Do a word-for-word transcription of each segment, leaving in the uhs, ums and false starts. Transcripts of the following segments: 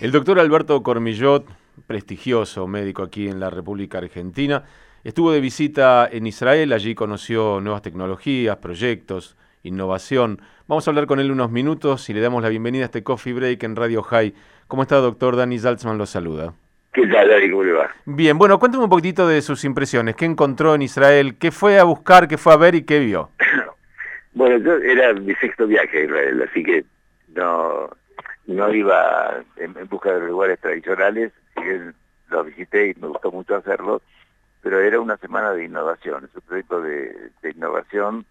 El doctor Alberto Cormillot, prestigioso médico aquí en la República Argentina, estuvo de visita en Israel, allí conoció nuevas tecnologías, proyectos, innovación. Vamos a hablar con él unos minutos y le damos la bienvenida a este Coffee Break en Radio High. ¿Cómo está, doctor? Dani Zaltzman lo saluda. ¿Qué tal, Dani? ¿Cómo le va? Bien, bueno, cuéntame un poquitito de sus impresiones. ¿Qué encontró en Israel? ¿Qué fue a buscar? ¿Qué fue a ver y qué vio? Bueno, yo era mi sexto viaje a Israel, así que no, no iba en, en busca de lugares tradicionales, si bien los visité y me gustó mucho hacerlo, pero era una semana de innovación, es un proyecto de, de innovación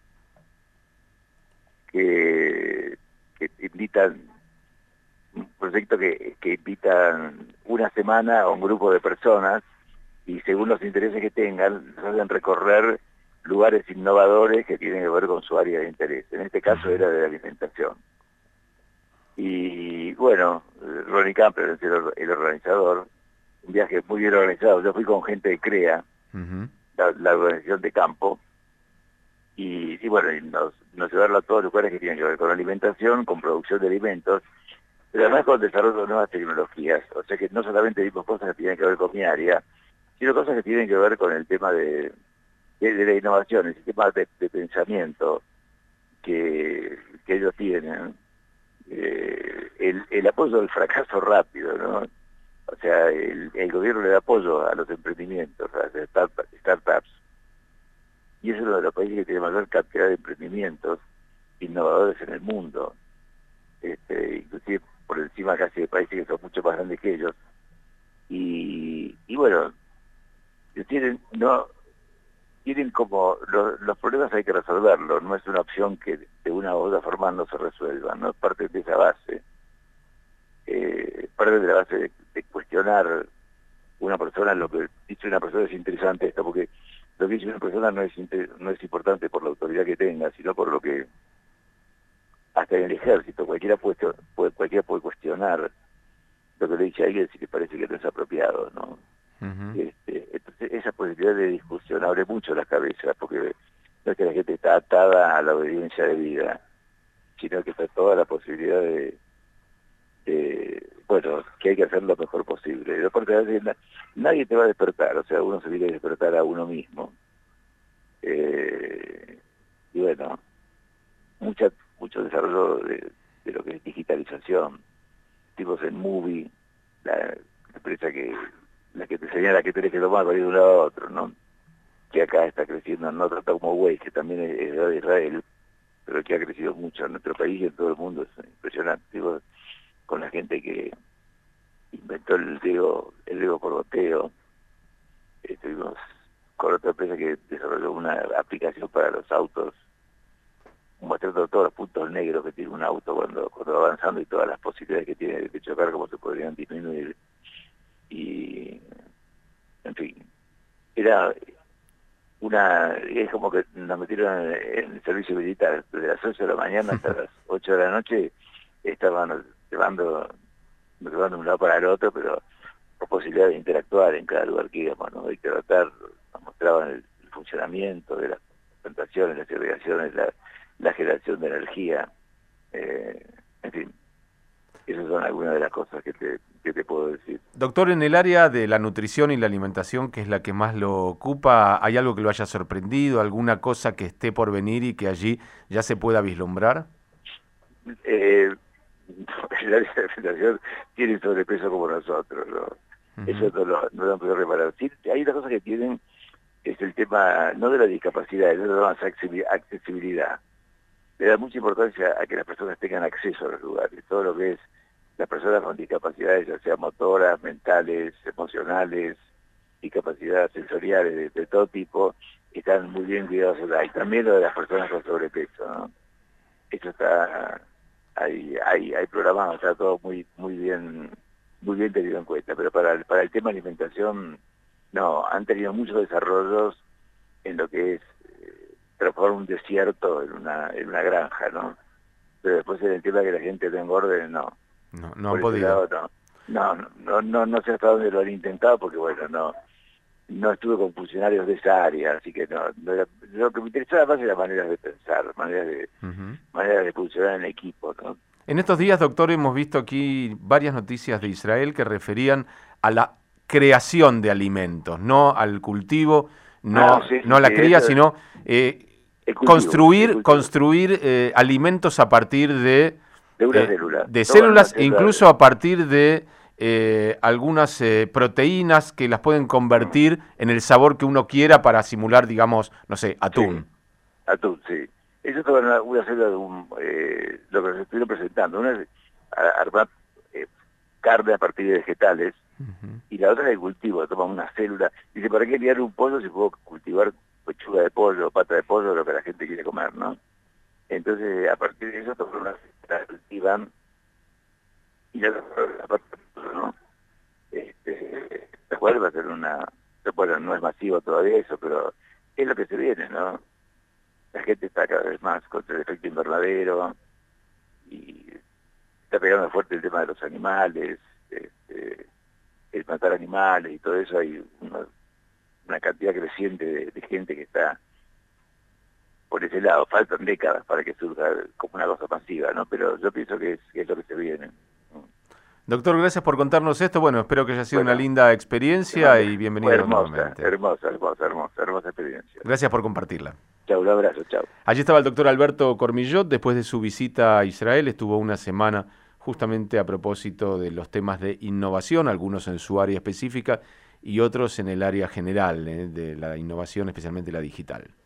que, que invitan, un proyecto que, que invitan una semana a un grupo de personas y según los intereses que tengan, nos hacen recorrer lugares innovadores que tienen que ver con su área de interés. En este caso era de la alimentación. Y bueno, Ronnie Campbell es el, el organizador, un viaje muy bien organizado. Yo fui con gente de CREA, uh-huh. la, la organización de campo, y, y bueno, y nos, nos llevaron a todos los lugares que tienen que ver con alimentación, con producción de alimentos, pero además con desarrollo de nuevas tecnologías. O sea que no solamente vimos cosas que tienen que ver con mi área, sino cosas que tienen que ver con el tema de, de, de la innovación, el sistema de, de pensamiento que, que ellos tienen, eh, el, el apoyo al fracaso rápido, ¿no? O sea, el, el gobierno le da apoyo a los emprendimientos, a las start, startups, y es uno de los países que tiene mayor cantidad de emprendimientos innovadores en el mundo, este, inclusive por encima casi de países que son mucho más grandes que ellos, y, y bueno, tienen no tienen como lo, los problemas hay que resolverlos, no es una opción que de una u otra forma no se resuelvan, no es parte de esa base, eh, parte de la base de, de cuestionar una persona. Lo que dice una persona es interesante esto, porque lo que dice una persona no es no es importante por la autoridad que tenga, sino por lo que hasta en el ejército cualquiera puede, puede cualquiera puede cuestionar lo que le dice a alguien si le parece que no es apropiado, ¿no? Uh-huh. Este, entonces esa posibilidad de discusión abre mucho las cabezas, porque no es que la gente está atada a la obediencia de vida, sino que está toda la posibilidad de, de bueno, que hay que hacer lo mejor posible. Y aparte, a veces, nadie te va a despertar, o sea, uno se tiene que despertar a uno mismo. Eh, y bueno, mucha, mucho desarrollo de, de lo que es digitalización, tipos en Movie, la empresa que la que te señala que tenés que tomar para ir de un lado a otro, ¿no? Que acá está creciendo, no trata como Waze, que también es de Israel, pero que ha crecido mucho en nuestro país y en todo el mundo, es impresionante. Digo, con la gente que inventó el Lego, el Lego por goteo, estuvimos con otra empresa que desarrolló una aplicación para los autos, mostrando todos los puntos negros que tiene un auto cuando, cuando va avanzando y todas las posibilidades que tiene de chocar, cómo se podrían disminuir. Y, en fin, era una, es como que nos metieron en el servicio militar, desde las ocho de la mañana hasta las ocho de la noche, estaban llevando, llevando de un lado para el otro, pero con posibilidad de interactuar en cada lugar que íbamos, ¿no? De tratar, nos mostraban el, el funcionamiento de las plantaciones, las irrigaciones, la, la generación de energía, eh, en fin. Esas son algunas de las cosas que te, que te puedo decir. Doctor, en el área de la nutrición y la alimentación, que es la que más lo ocupa, ¿hay algo que lo haya sorprendido, alguna cosa que esté por venir y que allí ya se pueda vislumbrar? Eh, el área de alimentación tiene sobrepeso como nosotros, ¿no? Uh-huh. Eso no lo, no lo han podido reparar. Sí, hay una cosa que tienen, es el tema, no de la discapacidad, es de la accesibilidad. Le da mucha importancia a que las personas tengan acceso a los lugares, todo lo que es las personas con discapacidades, ya sea motoras, mentales, emocionales, discapacidades sensoriales de, de todo tipo, están muy bien cuidados. Y también lo de las personas con sobrepeso, ¿no? Eso está, hay, hay, hay programado, está todo muy, muy bien, muy bien tenido en cuenta. Pero para el, para el tema de alimentación, no, han tenido muchos desarrollos en lo que es transformar un desierto en una, en una granja, ¿no? Pero después en el tema de que la gente no engorde, no. No, no han podido. Lado, no. No, no, no, no sé hasta dónde lo han intentado, porque bueno, no, no estuve con funcionarios de esa área, así que no, no era, lo que me interesaba más era maneras de pensar, maneras de, uh-huh. maneras de funcionar. funcionar en equipo, ¿no? En estos días, doctor, hemos visto aquí varias noticias de Israel que referían a la creación de alimentos, no al cultivo, no, ah, sí, sí, no a la sí, cría, es, sino eh, cultivo, construir, construir eh, alimentos a partir de, de una eh, célula. de Toman células, una e incluso a partir de eh, algunas eh, proteínas que las pueden convertir mm. en el sabor que uno quiera para simular, digamos, no sé, atún. Sí, atún, sí. Eso es una, una célula de un, eh, lo que se estuvieron presentando. Una es armar eh, carne a partir de vegetales, uh-huh. y la otra es el cultivo, toman una célula. Dice, ¿para qué criar un pollo si puedo cultivar pechuga de pollo, pata de pollo, lo que la gente quiere comer, ¿no? Entonces, a partir de eso, toman una célula, cultivan, y la otra parte, ¿no? Este, la cual va a ser una, bueno, no es masivo todavía eso, pero es lo que se viene, ¿no? La gente está cada vez más contra el efecto invernadero y está pegando fuerte el tema de los animales, este, el matar animales y todo eso. Hay una, una cantidad creciente de, de gente que está por ese lado. Faltan décadas para que surja como una cosa masiva, ¿no? Pero yo pienso que es, que es lo que se viene. Doctor, gracias por contarnos esto. Bueno, espero que haya sido bueno, una linda experiencia bueno, y bienvenido hermosa, nuevamente. Hermosa, hermosa, hermosa, hermosa experiencia. Gracias por compartirla. Chau, un abrazo, chau. Allí estaba el doctor Alberto Cormillot. Después de su visita a Israel, estuvo una semana justamente a propósito de los temas de innovación, algunos en su área específica y otros en el área general, eh, de la innovación, especialmente la digital.